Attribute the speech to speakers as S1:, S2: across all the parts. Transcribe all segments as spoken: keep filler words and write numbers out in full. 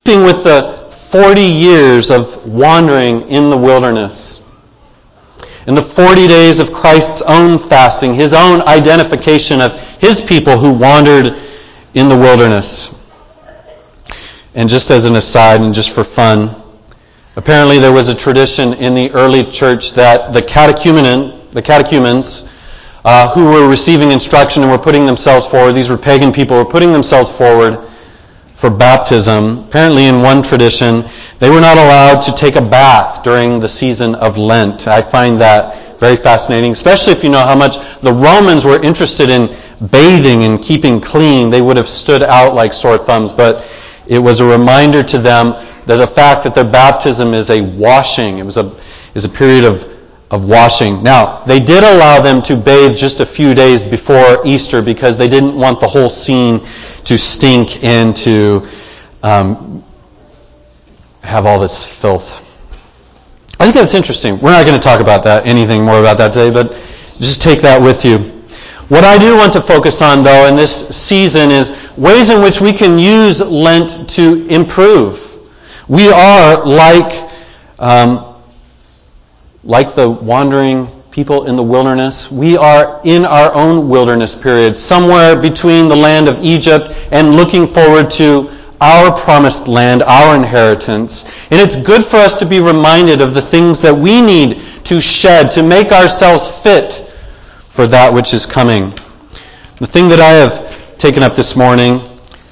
S1: keeping with the forty years of wandering in the wilderness. In the forty days of Christ's own fasting, his own identification of his people who wandered in the wilderness. And just as an aside and just for fun, apparently there was a tradition in the early church that the catechumen, the catechumens uh, who were receiving instruction and were putting themselves forward, these were pagan people, were putting themselves forward for baptism. Apparently in one tradition, they were not allowed to take a bath during the season of Lent. I find that very fascinating, especially if you know how much the Romans were interested in bathing and keeping clean. They would have stood out like sore thumbs, but it was a reminder to them that the fact that their baptism is a washing, it was a is a period of, of washing. Now, they did allow them to bathe just a few days before Easter because they didn't want the whole scene to stink and to um, have all this filth. I think that's interesting. We're not going to talk about that, anything more about that today, but just take that with you. What I do want to focus on, though, in this season is ways in which we can use Lent to improve. We are like, um, like the wandering people in the wilderness. We are in our own wilderness period, somewhere between the land of Egypt and looking forward to our promised land, our inheritance. And it's good for us to be reminded of the things that we need to shed to make ourselves fit for that which is coming. The thing that I have taken up this morning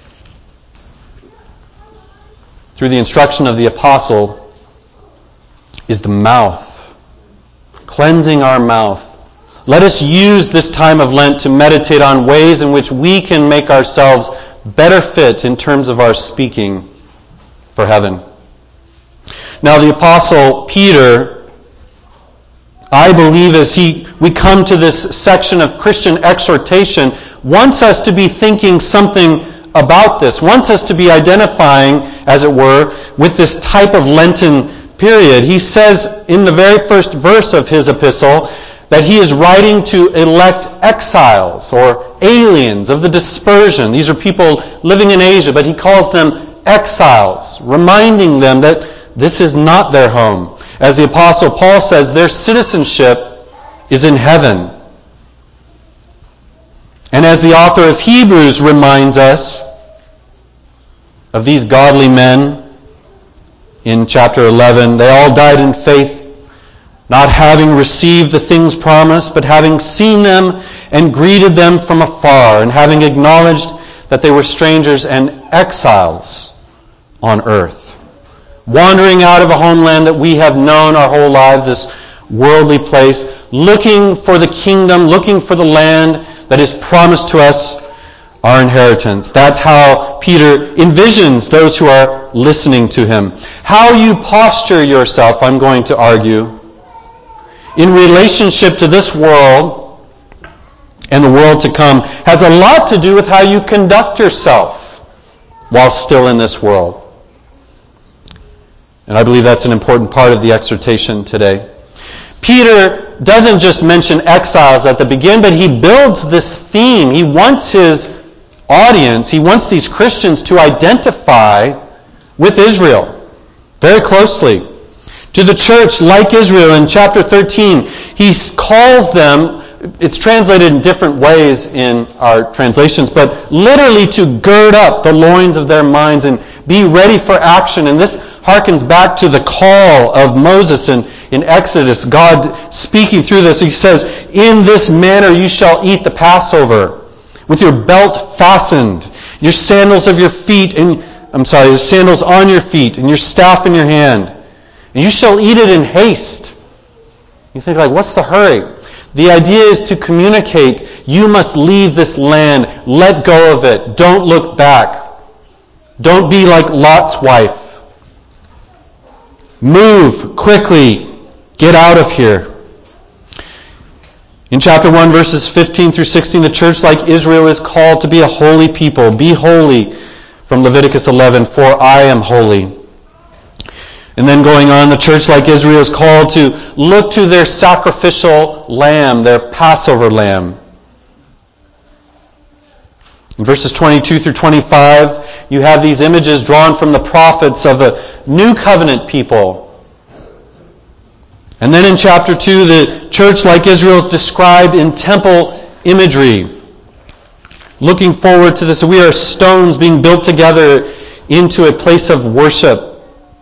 S1: through the instruction of the apostle is the mouth. Cleansing our mouth. Let us use this time of Lent to meditate on ways in which we can make ourselves better fit in terms of our speaking for heaven. Now the apostle Peter, I believe as he we come to this section of Christian exhortation, wants us to be thinking something about this, wants us to be identifying, as it were, with this type of Lenten period. He says in the very first verse of his epistle that he is writing to elect exiles or aliens of the dispersion. These are people living in Asia, but he calls them exiles, reminding them that this is not their home. As the apostle Paul says, their citizenship is in heaven. And as the author of Hebrews reminds us of these godly men in chapter eleven, they all died in faith, not having received the things promised, but having seen them and greeted them from afar, and having acknowledged that they were strangers and exiles on earth, wandering out of a homeland that we have known our whole lives, this worldly place, looking for the kingdom, looking for the land that is promised to us, our inheritance. That's how Peter envisions those who are listening to him. How you posture yourself, I'm going to argue, in relationship to this world and the world to come has a lot to do with how you conduct yourself while still in this world. And I believe that's an important part of the exhortation today. Peter doesn't just mention exiles at the beginning, but he builds this theme. He wants his audience, he wants these Christians to identify with Israel very closely. To the church, like Israel, in chapter thirteen, he calls them, it's translated in different ways in our translations, but literally to gird up the loins of their minds and be ready for action. And this harkens back to the call of Moses in, in Exodus, God speaking through this. He says, in this manner you shall eat the Passover, with your belt fastened, your sandals of your feet, and I'm sorry, your sandals on your feet, and your staff in your hand. And you shall eat it in haste. You think, like, what's the hurry? The idea is to communicate, you must leave this land, let go of it, don't look back. Don't be like Lot's wife. Move quickly, get out of here. In chapter one, verses fifteen through sixteen, the church, like Israel, is called to be a holy people. Be holy, from Leviticus eleven, for I am holy. And then going on, the church, like Israel, is called to look to their sacrificial lamb, their Passover lamb. In verses twenty-two through twenty-five, you have these images drawn from the prophets of a new covenant people. And then in chapter two, the church, like Israel, is described in temple imagery. Looking forward to this, we are stones being built together into a place of worship.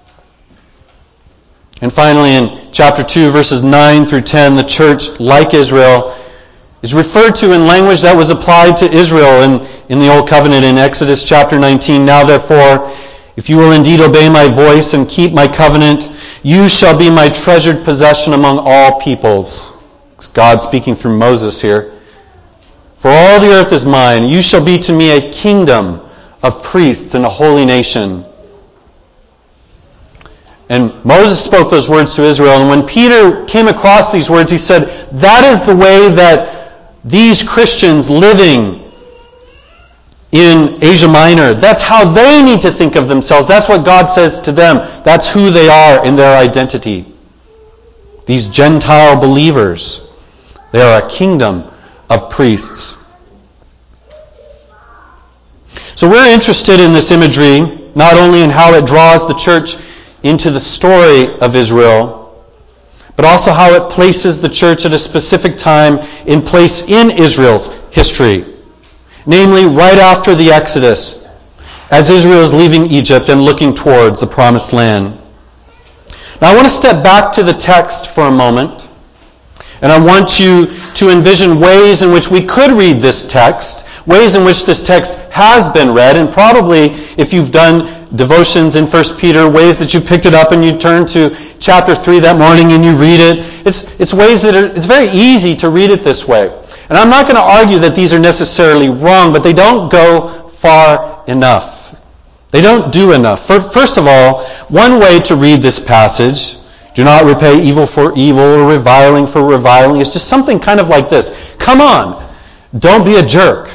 S1: And finally, in chapter two, verses nine through ten, the church, like Israel, is referred to in language that was applied to Israel in, in the Old Covenant in Exodus chapter nineteen. Now therefore, if you will indeed obey my voice and keep my covenant, you shall be my treasured possession among all peoples. It's God speaking through Moses here. For all the earth is mine. You shall be to me a kingdom of priests and a holy nation. And Moses spoke those words to Israel. And when Peter came across these words, he said, that is the way that these Christians living in Asia Minor, that's how they need to think of themselves. That's what God says to them. That's who they are in their identity. These Gentile believers, they are a kingdom of priests. So we're interested in this imagery, not only in how it draws the church into the story of Israel, but also how it places the church at a specific time in place in Israel's history. Namely, right after the Exodus, as Israel is leaving Egypt and looking towards the Promised Land. Now I want to step back to the text for a moment, and I want you to envision ways in which we could read this text, ways in which this text has been read, and probably if you've done devotions in First Peter, ways that you picked it up and you turn to chapter three that morning and you read it. It's, it's ways that are, it's very easy to read it this way. And I'm not going to argue that these are necessarily wrong, but they don't go far enough. They don't do enough. First of all, one way to read this passage, do not repay evil for evil or reviling for reviling, is just something kind of like this. Come on, don't be a jerk.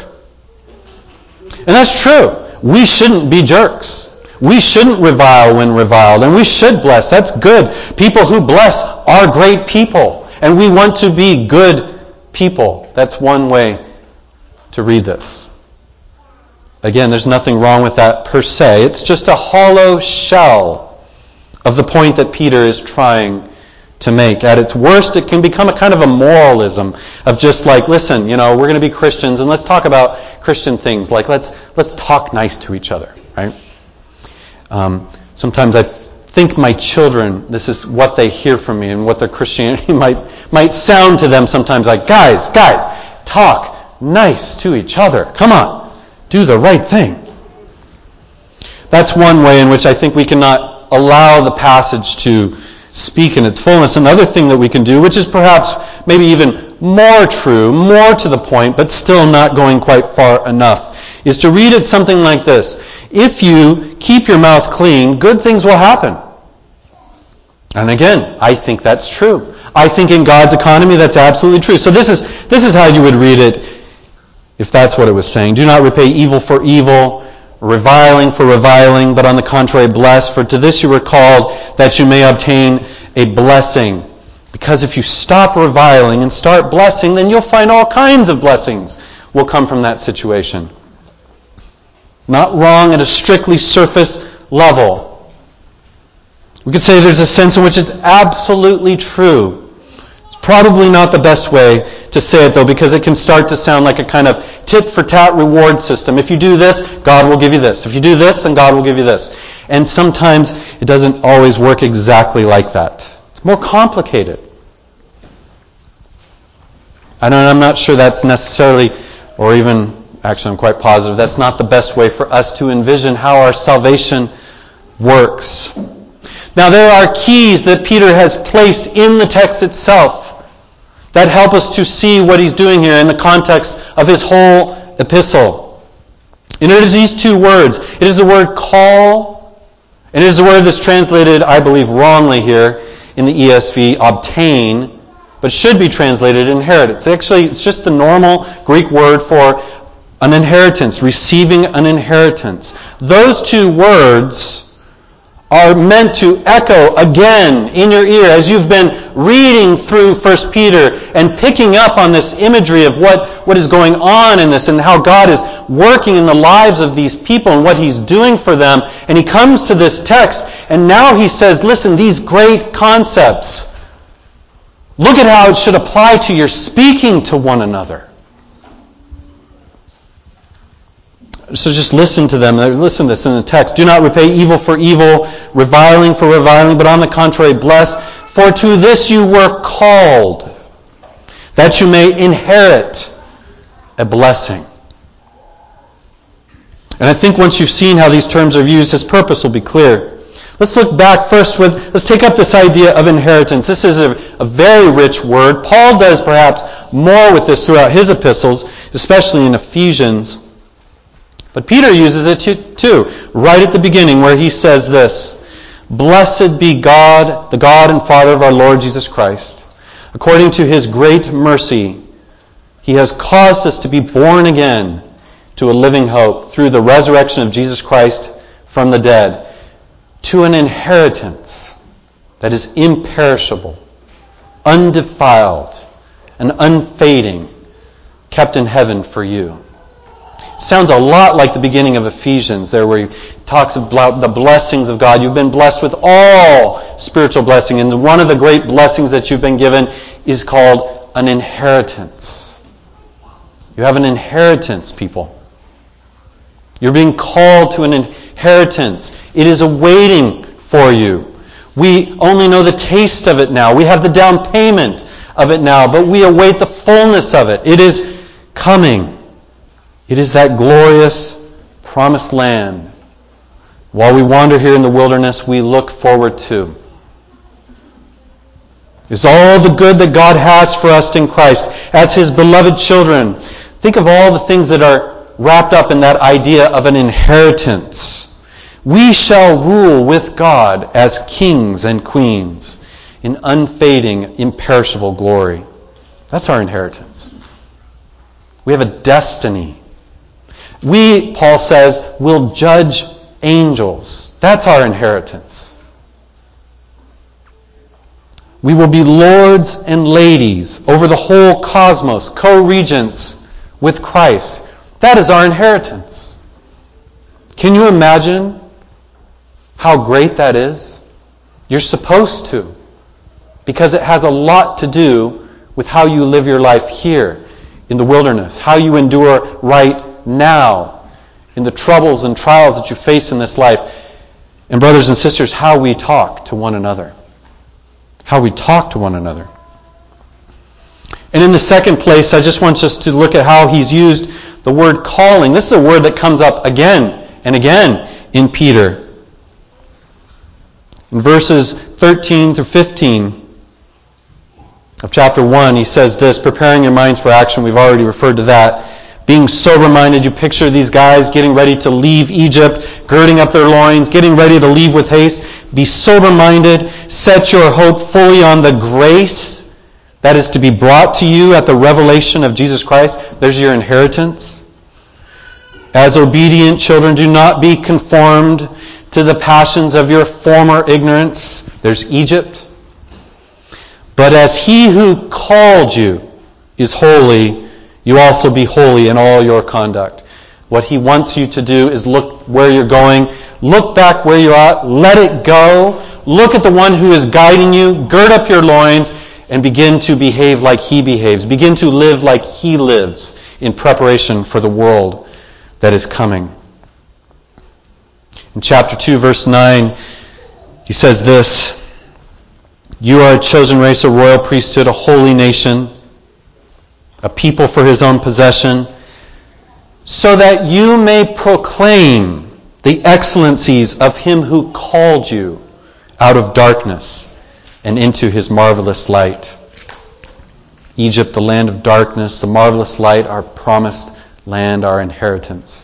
S1: And that's true. We shouldn't be jerks. We shouldn't revile when reviled, and we should bless. That's good. People who bless are great people, and we want to be good people. That's one way to read this. Again, there's nothing wrong with that per se. It's just a hollow shell of the point that Peter is trying to make. At its worst, it can become a kind of a moralism of just like, listen, you know, we're going to be Christians and let's talk about Christian things. Like, let's let's talk nice to each other, right? Um, sometimes I think my children, this is what they hear from me and what their Christianity might might sound to them sometimes like, guys, guys, talk nice to each other. Come on, do the right thing. That's one way in which I think we cannot allow the passage to speak in its fullness. Another thing that we can do, which is perhaps maybe even more true, more to the point, but still not going quite far enough, is to read it something like this. If you keep your mouth clean, good things will happen. And again, I think that's true. I think in God's economy that's absolutely true. So this is this is how you would read it if that's what it was saying. Do not repay evil for evil, reviling for reviling, but on the contrary bless, for to this you were called, that you may obtain a blessing. Because if you stop reviling and start blessing, then you'll find all kinds of blessings will come from that situation. Not wrong at a strictly surface level. We could say there's a sense in which it's absolutely true. It's probably not the best way to say it, though, because it can start to sound like a kind of tit-for-tat reward system. If you do this, God will give you this. If you do this, then God will give you this. And sometimes it doesn't always work exactly like that. It's more complicated. And I'm not sure that's necessarily, or even, actually I'm quite positive, that's not the best way for us to envision how our salvation works. Now there are keys that Peter has placed in the text itself that help us to see what he's doing here in the context of his whole epistle. And it is these two words. It is the word call, and it is the word that's translated, I believe, wrongly here in the E S V, obtain, but should be translated inherit. It's actually, it's just the normal Greek word for an inheritance, receiving an inheritance. Those two words are meant to echo again in your ear as you've been reading through First Peter and picking up on this imagery of what, what is going on in this and how God is working in the lives of these people and what He's doing for them. And he comes to this text, and now he says, listen, these great concepts, look at how it should apply to your speaking to one another. So just listen to them. Listen to this in the text. Do not repay evil for evil, reviling for reviling, but on the contrary, bless. For to this you were called, that you may inherit a blessing. And I think once you've seen how these terms are used, His purpose will be clear. Let's look back first with, let's take up this idea of inheritance. This is a, a very rich word. Paul does perhaps more with this throughout his epistles, especially in Ephesians. But Peter uses it too, right at the beginning where he says this, Blessed be God, the God and Father of our Lord Jesus Christ. According to His great mercy, He has caused us to be born again to a living hope through the resurrection of Jesus Christ from the dead, to an inheritance that is imperishable, undefiled, and unfading, kept in heaven for you. Sounds a lot like the beginning of Ephesians there, where he talks about the blessings of God. You've been blessed with all spiritual blessing, and one of the great blessings that you've been given is called an inheritance. You have an inheritance, people. You're being called to an inheritance. It is awaiting for you. We only know the taste of it now. We have the down payment of it now, but we await the fullness of it. It is coming. It is that glorious promised land. While we wander here in the wilderness, we look forward to. It's all the good that God has for us in Christ as His beloved children. Think of all the things that are wrapped up in that idea of an inheritance. We shall rule with God as kings and queens in unfading, imperishable glory. That's our inheritance. We have a destiny. We, Paul says, will judge angels. That's our inheritance. We will be lords and ladies over the whole cosmos, co-regents with Christ. That is our inheritance. Can you imagine how great that is? You're supposed to, because it has a lot to do with how you live your life here in the wilderness, how you endure right now in the troubles and trials that you face in this life. And brothers and sisters, how we talk to one another. How we talk to one another. And in the second place, I just want us to look at how he's used the word calling. This is a word that comes up again and again in Peter. In verses thirteen through fifteen of chapter one, he says this, preparing your minds for action. We've already referred to that. Being sober-minded, you picture these guys getting ready to leave Egypt, girding up their loins, getting ready to leave with haste. Be sober-minded. Set your hope fully on the grace that is to be brought to you at the revelation of Jesus Christ. There's your inheritance. As obedient children, do not be conformed to the passions of your former ignorance. There's Egypt. But as He who called you is holy, you also be holy in all your conduct. What He wants you to do is look where you're going. Look back where you're at. Let it go. Look at the one who is guiding you. Gird up your loins and begin to behave like He behaves. Begin to live like He lives in preparation for the world that is coming. In chapter two, verse nine, he says this, you are a chosen race, a royal priesthood, a holy nation, a people for His own possession, so that you may proclaim the excellencies of Him who called you out of darkness and into His marvelous light. Egypt, the land of darkness, the marvelous light, our promised land, our inheritance.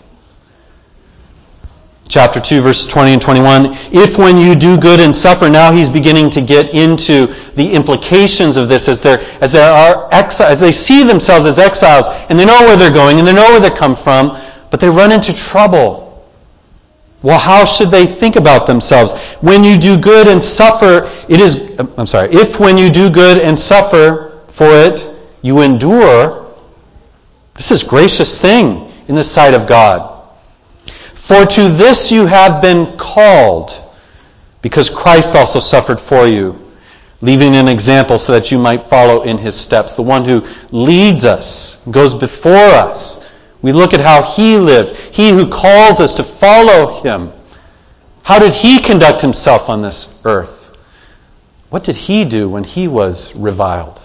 S1: Chapter two, verses twenty and twenty-one. If when you do good and suffer, now he's beginning to get into the implications of this as they're as they are exiles, as they see themselves as exiles, and they know where they're going and they know where they come from, but they run into trouble. Well, how should they think about themselves? When you do good and suffer, it is I'm sorry, if when you do good and suffer for it, you endure, this is a gracious thing. in the sight of God. For to this you have been called, because Christ also suffered for you, leaving an example so that you might follow in his steps. The one who leads us, goes before us. We look at how he lived. He who calls us to follow him. How did he conduct himself on this earth? What did he do when he was reviled?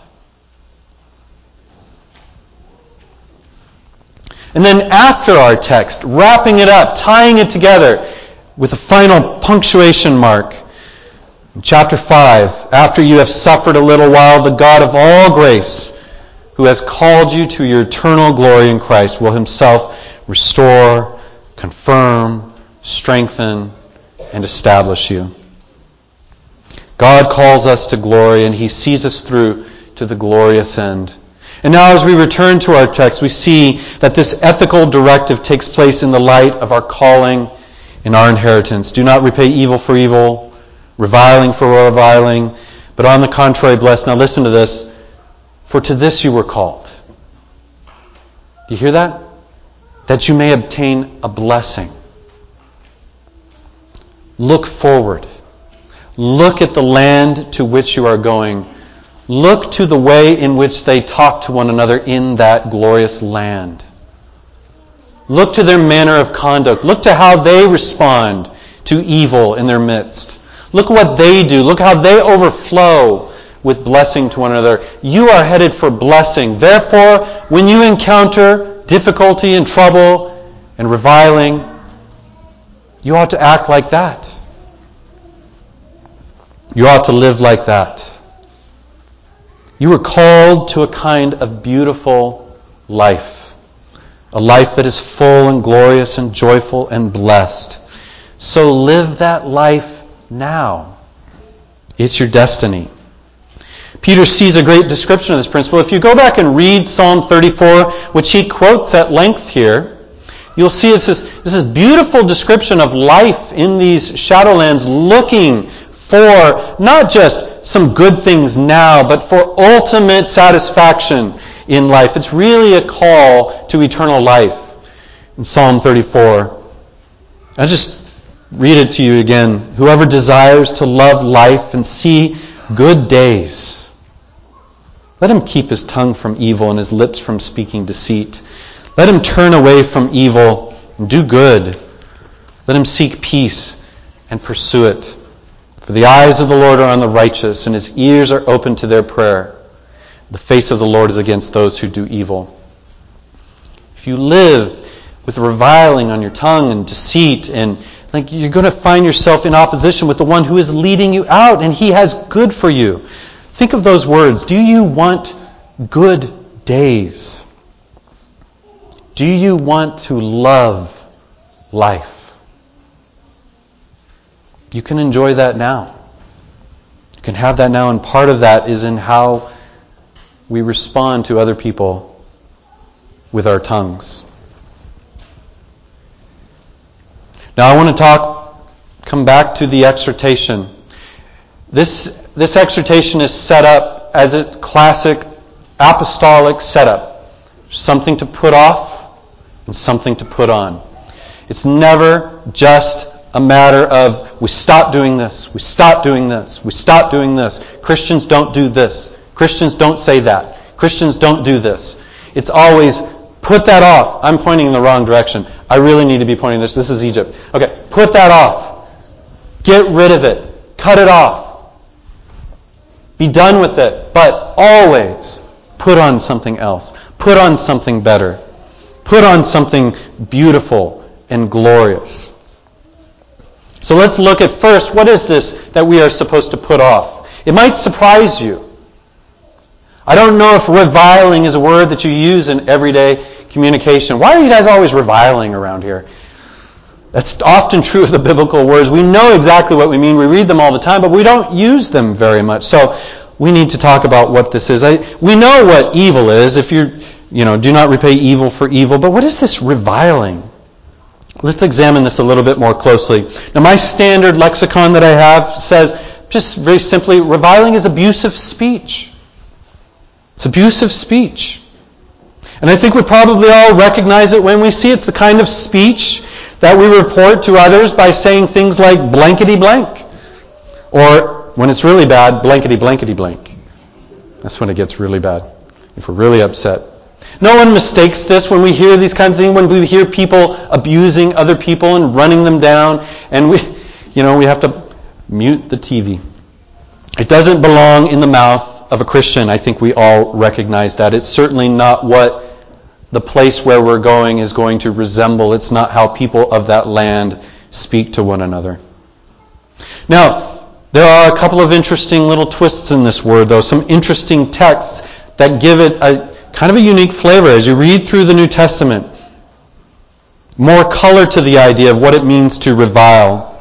S1: And then after our text, wrapping it up, tying it together with a final punctuation mark, in chapter five, after you have suffered a little while, the God of all grace, who has called you to your eternal glory in Christ, will himself restore, confirm, strengthen, and establish you. God calls us to glory, and he sees us through to the glorious end. And now as we return to our text, we see that this ethical directive takes place in the light of our calling and our inheritance. Do not repay evil for evil, reviling for reviling, but on the contrary, bless. Now listen to this. For to this you were called. Do you hear that? That you may obtain a blessing. Look forward. Look at the land to which you are going. Look to the way in which they talk to one another in that glorious land. Look to their manner of conduct. Look to how they respond to evil in their midst. Look what they do. Look how they overflow with blessing to one another. You are headed for blessing. Therefore, when you encounter difficulty and trouble and reviling, you ought to act like that. You ought to live like that. You were called to a kind of beautiful life. A life that is full and glorious and joyful and blessed. So live that life now. It's your destiny. Peter sees a great description of this principle. If you go back and read Psalm thirty-four, which he quotes at length here, you'll see it's this, this is beautiful description of life in these shadowlands, looking for not just some good things now, but for ultimate satisfaction in life. It's really a call to eternal life in Psalm thirty-four. I'll just read it to you again. Whoever desires to love life and see good days, let him keep his tongue from evil and his lips from speaking deceit. Let him turn away from evil and do good. Let him seek peace and pursue it. For the eyes of the Lord are on the righteous, and his ears are open to their prayer. The face of the Lord is against those who do evil. If you live with reviling on your tongue and deceit, and like you're going to find yourself in opposition with the one who is leading you out, and he has good for you. Think of those words. Do you want good days? Do you want to love life? You can enjoy that now. You can have that now, and part of that is in how we respond to other people with our tongues. Now I want to talk, come back to the exhortation. This, this exhortation is set up as a classic apostolic setup. Something to put off and something to put on. It's never just a matter of we stop doing this, we stop doing this, we stop doing this. Christians don't do this. Christians don't say that. Christians don't do this. It's always put that off. I'm pointing in the wrong direction. I really need to be pointing this. This is Egypt. Okay, put that off. Get rid of it. Cut it off. Be done with it. But always put on something else. Put on something better. Put on something beautiful and glorious. So let's look at first, what is this that we are supposed to put off? It might surprise you. I don't know if reviling is a word that you use in everyday communication. Why are you guys always reviling around here? That's often true of the biblical words. We know exactly what we mean. We read them all the time, but we don't use them very much. So we need to talk about what this is. I, we know what evil is. If you're, you know, do not repay evil for evil. But what is this reviling? Let's examine this a little bit more closely. Now, my standard lexicon that I have says, just very simply, reviling is abusive speech. It's abusive speech. And I think we probably all recognize it when we see it. It's the kind of speech that we report to others by saying things like blankety blank. Or, when it's really bad, blankety blankety blank. That's when it gets really bad, if we're really upset. No one mistakes this when we hear these kinds of things, when we hear people abusing other people and running them down, and we, you know, we have to mute the T V. It doesn't belong in the mouth of a Christian. I think we all recognize that. It's certainly not what the place where we're going is going to resemble. It's not how people of that land speak to one another. Now, there are a couple of interesting little twists in this word, though. Some interesting texts that give it a kind of a unique flavor as you read through the New Testament. More color to the idea of what it means to revile.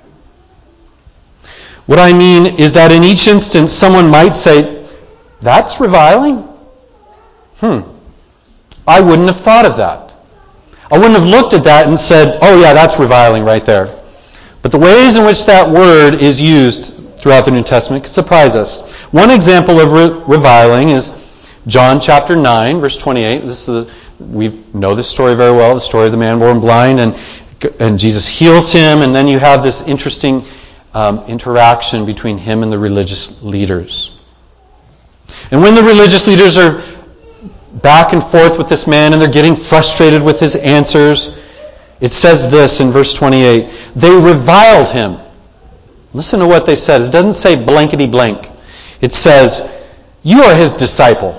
S1: What I mean is that in each instance, someone might say, "That's reviling? Hmm. I wouldn't have thought of that. I wouldn't have looked at that and said, oh yeah, that's reviling right there." But the ways in which that word is used throughout the New Testament could surprise us. One example of re- reviling is John chapter nine, verse twenty-eight. This is the, we know this story very well, the story of the man born blind, and, and Jesus heals him, and then you have this interesting um, interaction between him and the religious leaders. And when the religious leaders are back and forth with this man, and they're getting frustrated with his answers, it says this in verse twenty-eight, they reviled him. Listen to what they said. It doesn't say blankety blank. It says, you are his disciple,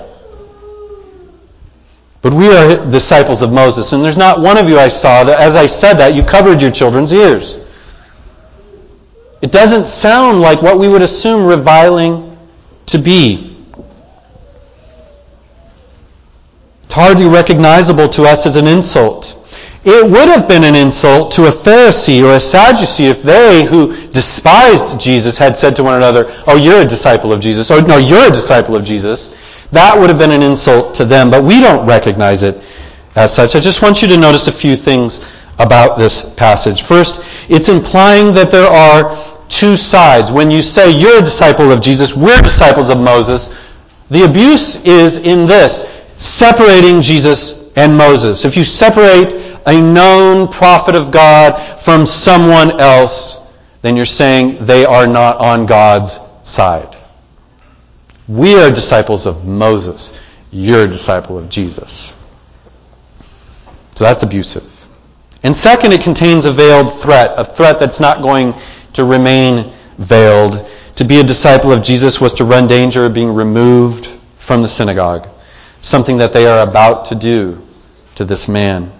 S1: but we are disciples of Moses. And there's not one of you I saw that as I said that, you covered your children's ears. It doesn't sound like what we would assume reviling to be. It's hardly recognizable to us as an insult. It would have been an insult to a Pharisee or a Sadducee if they, who despised Jesus, had said to one another, oh, you're a disciple of Jesus. Or, no, you're a disciple of Jesus. That would have been an insult to them, but we don't recognize it as such. I just want you to notice a few things about this passage. First, it's implying that there are two sides. When you say you're a disciple of Jesus, we're disciples of Moses, the abuse is in this: separating Jesus and Moses. If you separate a known prophet of God from someone else, then you're saying they are not on God's side. We are disciples of Moses. You're a disciple of Jesus. So that's abusive. And second, it contains a veiled threat, a threat that's not going to remain veiled. To be a disciple of Jesus was to run danger of being removed from the synagogue, something that they are about to do to this man.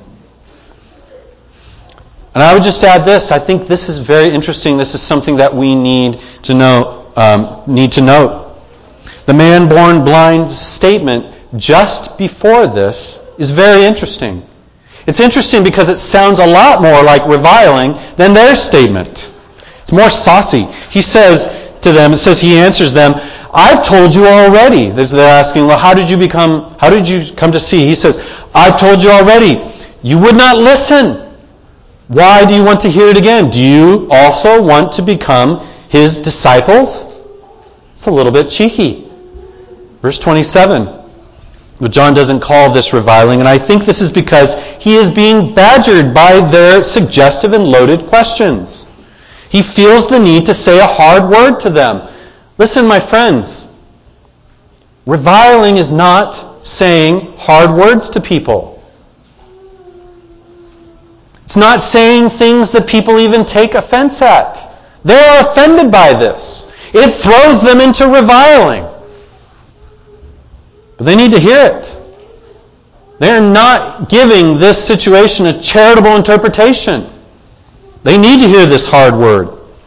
S1: And I would just add this. I think this is very interesting. This is something that we need to know. Um, need to note. The man born blind's statement just before this is very interesting. It's interesting because it sounds a lot more like reviling than their statement. It's more saucy. He says to them, it says he answers them, I've told you already. They're asking, well, how did you become, how did you come to see? He says, I've told you already. You would not listen. Why do you want to hear it again? Do you also want to become his disciples? It's a little bit cheeky. Verse twenty-seven. But John doesn't call this reviling, and I think this is because he is being badgered by their suggestive and loaded questions. He feels the need to say a hard word to them. Listen, my friends, reviling is not saying hard words to people. It's not saying things that people even take offense at. They are offended by this. It throws them into reviling. But they need to hear it. They're not giving this situation a charitable interpretation. They need to hear this hard word.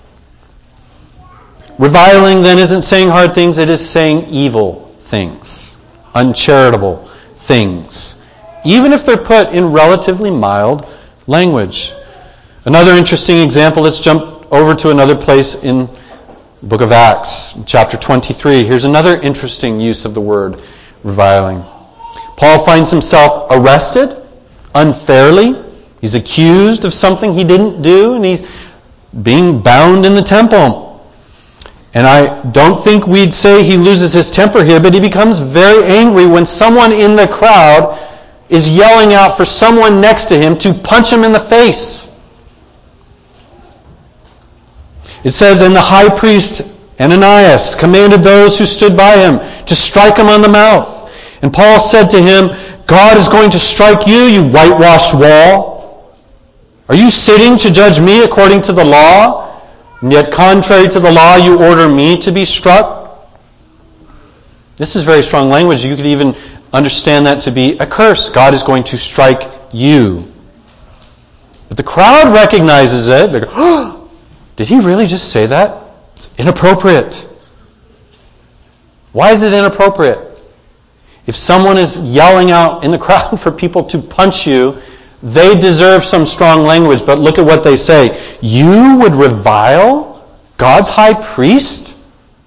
S1: Reviling then isn't saying hard things, it is saying evil things, uncharitable things, even if they're put in relatively mild language. Another interesting example, let's jump over to another place in the book of Acts, chapter twenty-three. Here's another interesting use of the word reviling. Paul finds himself arrested unfairly. He's accused of something he didn't do, and he's being bound in the temple. And I don't think we'd say he loses his temper here, but he becomes very angry when someone in the crowd is yelling out for someone next to him to punch him in the face. It says, and the high priest Ananias commanded those who stood by him to strike him on the mouth. And Paul said to him, God is going to strike you, you whitewashed wall. Are you sitting to judge me according to the law? And yet contrary to the law you order me to be struck? This is very strong language. You could even understand that to be a curse. God is going to strike you. But the crowd recognizes it. They go, oh, did he really just say that? It's inappropriate. Why is it inappropriate? If someone is yelling out in the crowd for people to punch you, they deserve some strong language. But look at what they say. You would revile God's high priest?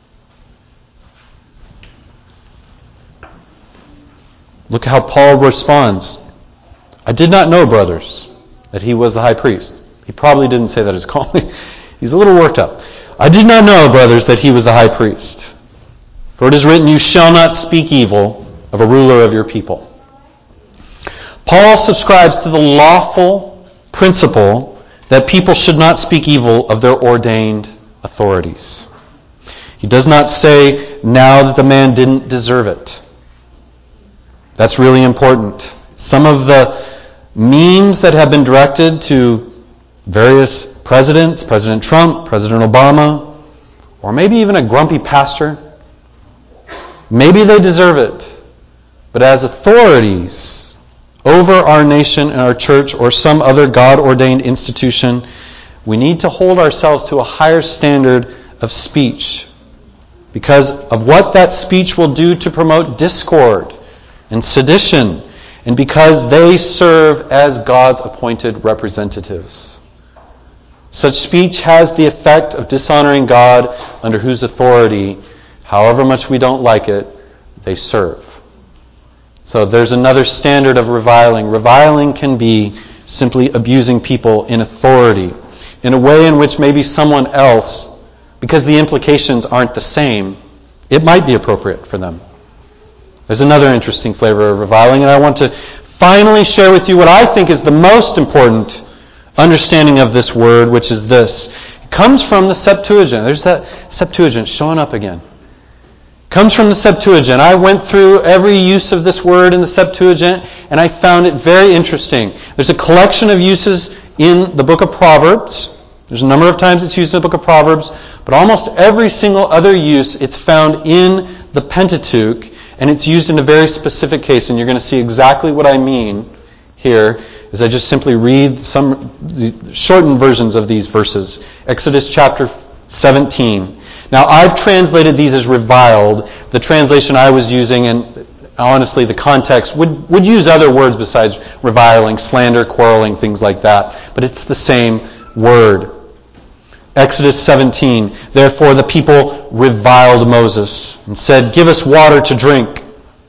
S1: Look how Paul responds. I did not know, brothers, that he was the high priest. He probably didn't say that as calmly. He's a little worked up. I did not know, brothers, that he was the high priest. For it is written, you shall not speak evil of a ruler of your people. Paul subscribes to the lawful principle that people should not speak evil of their ordained authorities. He does not say now that the man didn't deserve it. That's really important. Some of the memes that have been directed to various presidents, President Trump, President Obama, or maybe even a grumpy pastor, maybe they deserve it. But as authorities over our nation and our church or some other God-ordained institution, we need to hold ourselves to a higher standard of speech because of what that speech will do to promote discord and sedition, and because they serve as God's appointed representatives. Such speech has the effect of dishonoring God under whose authority, however much we don't like it, they serve. So there's another standard of reviling. Reviling can be simply abusing people in authority in a way in which maybe someone else, because the implications aren't the same, it might be appropriate for them. There's another interesting flavor of reviling, and I want to finally share with you what I think is the most important understanding of this word, which is this. It comes from the Septuagint. There's that Septuagint showing up again. It comes from the Septuagint. I went through every use of this word in the Septuagint, and I found it very interesting. There's a collection of uses in the book of Proverbs. There's a number of times it's used in the book of Proverbs, but almost every single other use it's found in the Pentateuch, and it's used in a very specific case, and you're going to see exactly what I mean here as I just simply read some shortened versions of these verses. Exodus chapter seventeen. Now, I've translated these as reviled. The translation I was using, and honestly, the context would, would use other words besides reviling, slander, quarreling, things like that. But it's the same word. Exodus seventeen. Therefore the people reviled Moses and said, give us water to drink.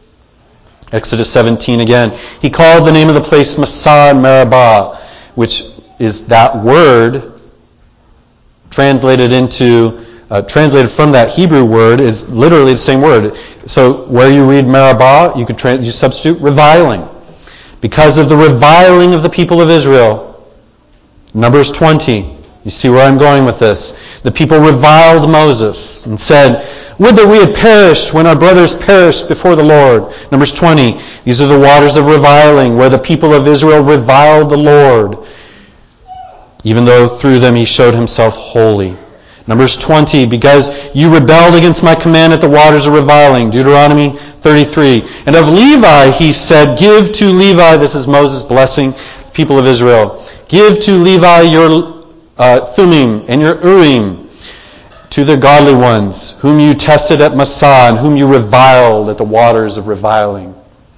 S1: Exodus seventeen again. He called the name of the place Massah and Meribah, which is that word translated into, uh, translated from that Hebrew word is literally the same word. So where you read Meribah, you could trans- you substitute reviling. Because of the reviling of the people of Israel. Numbers twenty. You see where I'm going with this. The people reviled Moses and said, would that we had perished when our brothers perished before the Lord. Numbers twenty. These are the waters of reviling, where the people of Israel reviled the Lord, even though through them he showed himself holy. Numbers twenty. Because you rebelled against my command at the waters of reviling. Deuteronomy thirty-three. And of Levi he said, give to Levi, this is Moses blessing the people of Israel, give to Levi your uh, Thummim and your Urim, to the godly ones, whom you tested at Massah, and whom you reviled at the waters of reviling.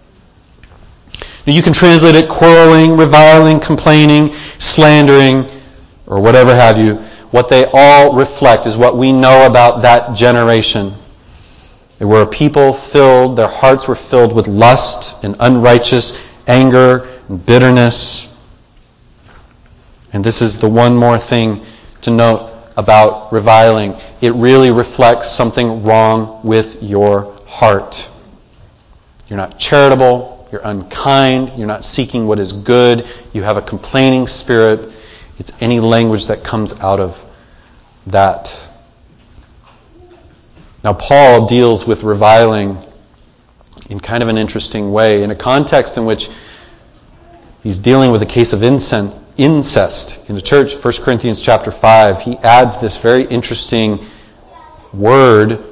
S1: Now you can translate it quarreling, reviling, complaining, slandering, or whatever have you. What they all reflect is what we know about that generation. They were a people filled, their hearts were filled with lust and unrighteous anger and bitterness. And this is the one more thing to note about reviling. It really reflects something wrong with your heart. You're not charitable. you're unkind, you're not seeking what is good, you have a complaining spirit. It's any language that comes out of that. Now, Paul deals with reviling in kind of an interesting way, in a context in which he's dealing with a case of incest in the church. First Corinthians chapter five, he adds this very interesting word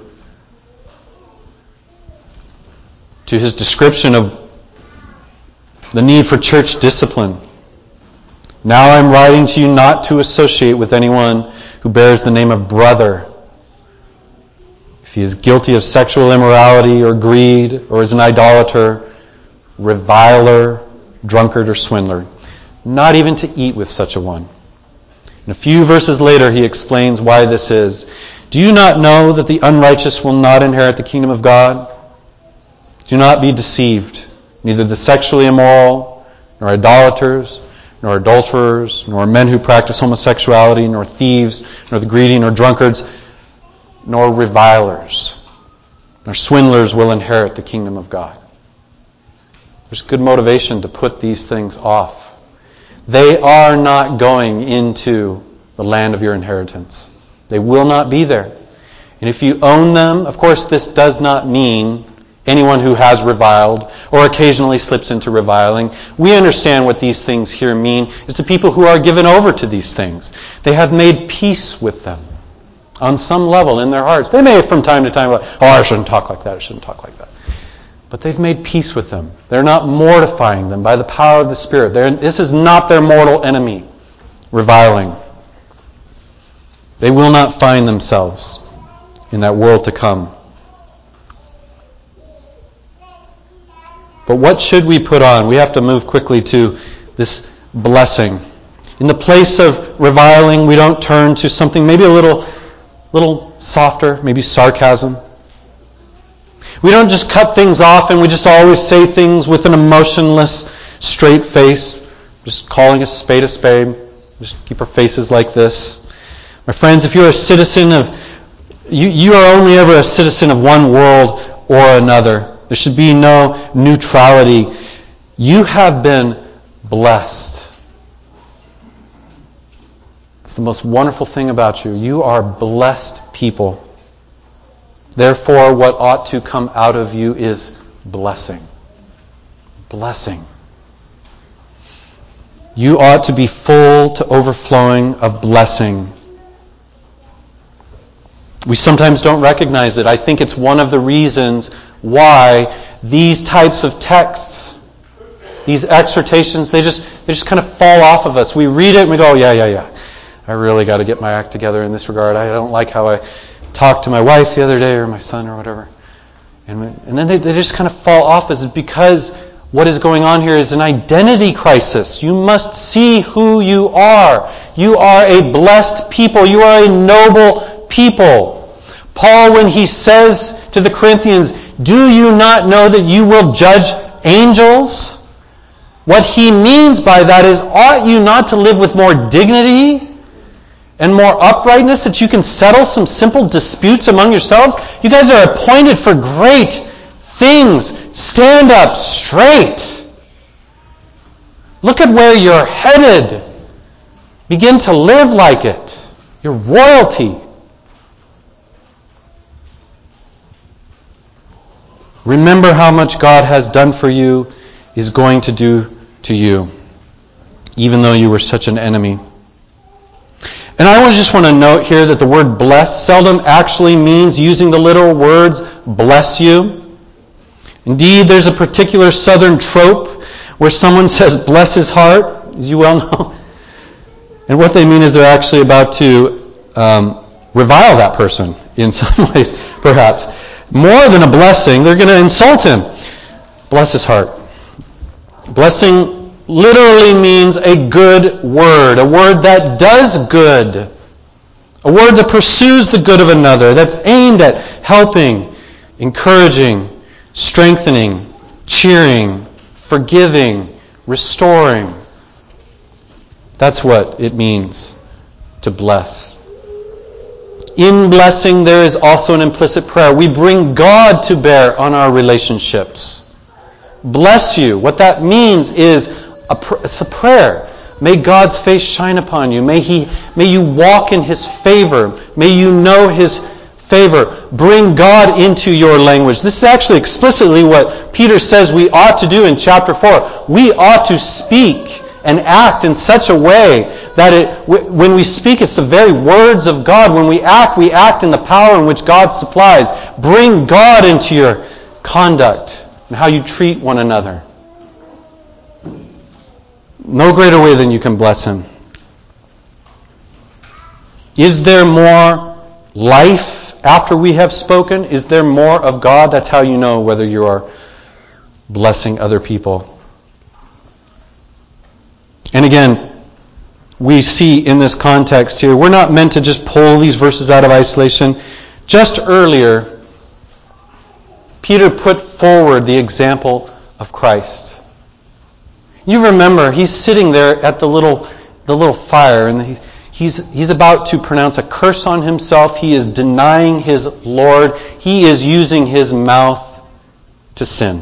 S1: to his description of the need for church discipline. Now I'm writing to you not to associate with anyone who bears the name of brother, if he is guilty of sexual immorality or greed, or is an idolater, reviler, drunkard, or swindler. Not even to eat with such a one. And a few verses later he explains why this is. Do you not know that the unrighteous will not inherit the kingdom of God? Do not be deceived. Neither the sexually immoral, nor idolaters, nor adulterers, nor men who practice homosexuality, nor thieves, nor the greedy, nor drunkards, nor revilers, nor swindlers will inherit the kingdom of God. There's good motivation to put these things off. They are not going into the land of your inheritance. They will not be there. And if you own them, of course this does not mean anyone who has reviled or occasionally slips into reviling. We understand what these things here mean is to people who are given over to these things. They have made peace with them on some level in their hearts. They may from time to time go, oh, I shouldn't talk like that, I shouldn't talk like that. But they've made peace with them. They're not mortifying them by the power of the Spirit. They're, this is not their mortal enemy, reviling. They will not find themselves in that world to come. But what should we put on? We have to move quickly to this blessing. In the place of reviling, we don't turn to something maybe a little, little softer, maybe sarcasm. We don't just cut things off and we just always say things with an emotionless, straight face, just calling a spade a spade. Just keep our faces like this. My friends, if you're a citizen of, you, you are only ever a citizen of one world or another. There should be no neutrality. You have been blessed. It's the most wonderful thing about you. You are blessed people. Therefore, what ought to come out of you is blessing. Blessing. You ought to be full to overflowing of blessing. We sometimes don't recognize it. I think it's one of the reasons why these types of texts, these exhortations, they just they just kind of fall off of us. We read it and we go, oh, yeah, yeah, yeah. I really got to get my act together in this regard. I don't like how I talked to my wife the other day or my son or whatever. And, and then they, they just kind of fall off as because what is going on here is an identity crisis. You must see who you are. You are a blessed people. You are a noble people. Paul, when he says to the Corinthians, do you not know that you will judge angels? What he means by that is, ought you not to live with more dignity and more uprightness, that you can settle some simple disputes among yourselves? You guys are appointed for great things. Stand up straight. Look at where you're headed. Begin to live like it. You're royalty. Remember how much God has done for you, is going to do to you, even though you were such an enemy. And I just want to note here that the word bless seldom actually means using the literal words bless you. Indeed, there's a particular southern trope where someone says bless his heart, as you well know. And what they mean is they're actually about to um, revile that person in some ways, perhaps. More than a blessing, they're going to insult him. Bless his heart. Blessing literally means a good word, a word that does good, a word that pursues the good of another, that's aimed at helping, encouraging, strengthening, cheering, forgiving, restoring. That's what it means to bless. In blessing, there is also an implicit prayer. We bring God to bear on our relationships. bless you. What that means is a pr- it's a prayer. May God's face shine upon you. May He, may you walk in His favor. May you know His favor. Bring God into your language. This is actually explicitly what Peter says we ought to do in chapter four. We ought to speak and act in such a way that it, when we speak, it's the very words of God. When we act, we act in the power in which God supplies. Bring God into your conduct and how you treat one another. No greater way than you can bless Him. Is there more life after we have spoken? Is there more of God? That's how you know whether you are blessing other people. And again, we see in this context here, we're not meant to just pull these verses out of isolation. Just earlier, Peter put forward the example of Christ. You remember, he's sitting there at the little the little fire, and he's, he's, he's about to pronounce a curse on himself. He is denying his Lord. He is using his mouth to sin.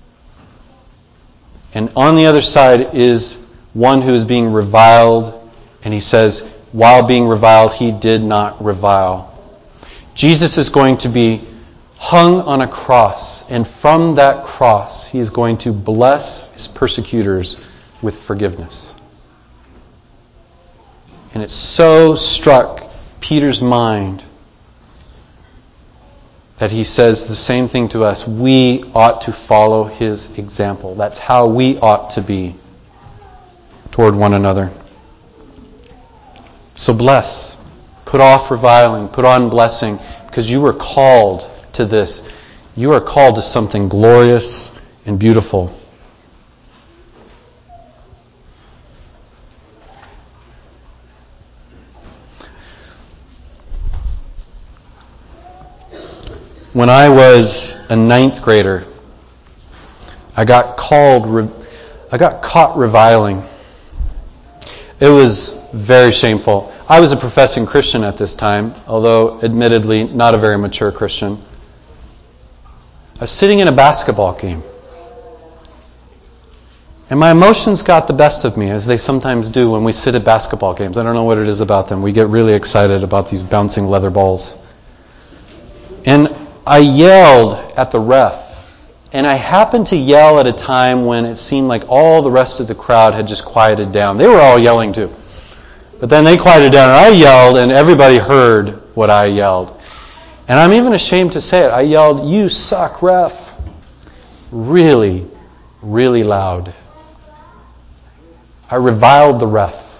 S1: And on the other side is one who is being reviled, and he says, while being reviled, he did not revile. Jesus is going to be hung on a cross, and from that cross, he is going to bless his persecutors with forgiveness. And it so struck Peter's mind that he says the same thing to us. We ought to follow his example. That's how we ought to be toward one another. So bless. Put off reviling. Put on blessing. Because you were called to this. You are called to something glorious and beautiful. When I was a ninth grader, I got called, I got caught reviling. It was very shameful. I was a professing Christian at this time, although admittedly not a very mature Christian. I was sitting in a basketball game. And my emotions got the best of me, as they sometimes do when we sit at basketball games. I don't know what it is about them. We get really excited about these bouncing leather balls. And I yelled at the ref. And I happened to yell at a time when it seemed like all the rest of the crowd had just quieted down. They were all yelling too. But then they quieted down and I yelled and everybody heard what I yelled. And I'm even ashamed to say it. I yelled, "You suck, ref." Really, really loud. I reviled the ref.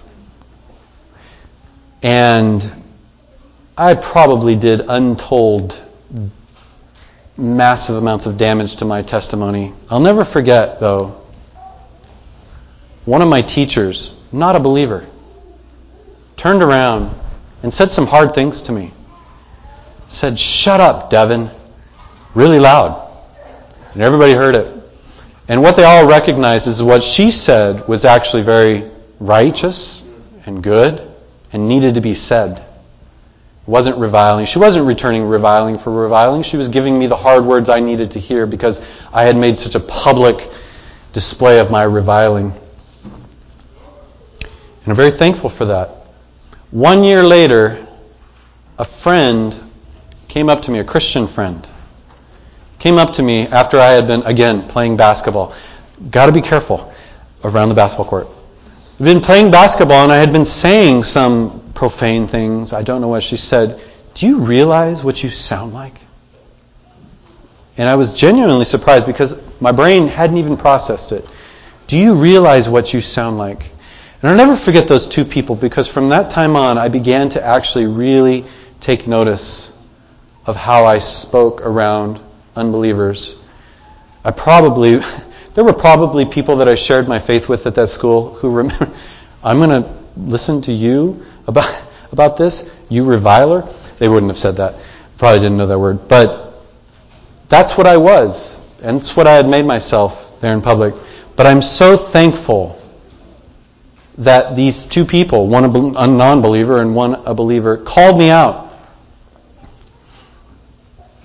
S1: And I probably did untold massive amounts of damage to my testimony. I'll never forget, though, one of my teachers, not a believer, turned around and said some hard things to me. Said, "Shut up, Devin," really loud. And everybody heard it. And what they all recognized is what she said was actually very righteous and good and needed to be said. It wasn't reviling. She wasn't returning reviling for reviling. She was giving me the hard words I needed to hear because I had made such a public display of my reviling. And I'm very thankful for that. One year later, a friend came up to me, a Christian friend, came up to me after I had been, again, playing basketball. Got to be careful around the basketball court. I'd been playing basketball and I had been saying some profane things. I don't know what she said. "Do you realize what you sound like?" And I was genuinely surprised because my brain hadn't even processed it. "Do you realize what you sound like?" And I'll never forget those two people because from that time on I began to actually really take notice of how I spoke around unbelievers. I probably, there were probably people that I shared my faith with at that school who remember, "I'm going to listen to you about about this, you reviler." They wouldn't have said that. Probably didn't know that word. But that's what I was. And it's what I had made myself there in public. But I'm so thankful that these two people, one a non-believer and one a believer, called me out.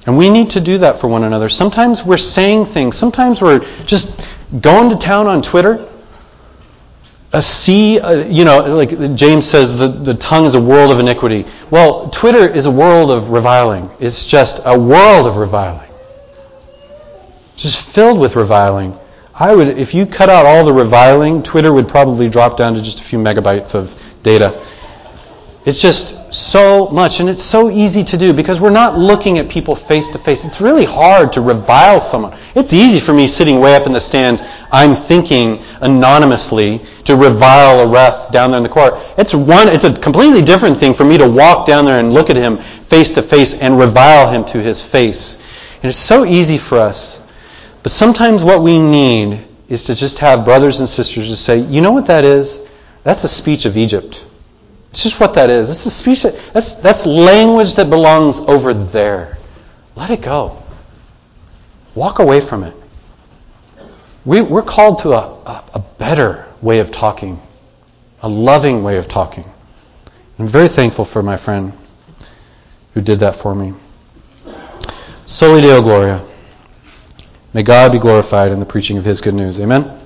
S1: And we need to do that for one another. Sometimes we're saying things. Sometimes we're just going to town on Twitter. A sea, uh, you know, like James says, the, the tongue is a world of iniquity. Well, Twitter is a world of reviling. It's just a world of reviling. Just filled with reviling. I would, if you cut out all the reviling, Twitter would probably drop down to just a few megabytes of data. It's just so much, and it's so easy to do because we're not looking at people face to face. It's really hard to revile someone. It's easy for me sitting way up in the stands, I'm thinking anonymously to revile a ref down there in the court. It's one. It's a completely different thing for me to walk down there and look at him face to face and revile him to his face. And it's so easy for us. But sometimes what we need is to just have brothers and sisters just say, you know what that is? That's the speech of Egypt. It's just what that is. It's a speech that, that's that's language that belongs over there. Let it go. Walk away from it. We, we're called to a, a, a better way of talking, a loving way of talking. I'm very thankful for my friend who did that for me. Soli Deo Gloria. May God be glorified in the preaching of His good news. Amen.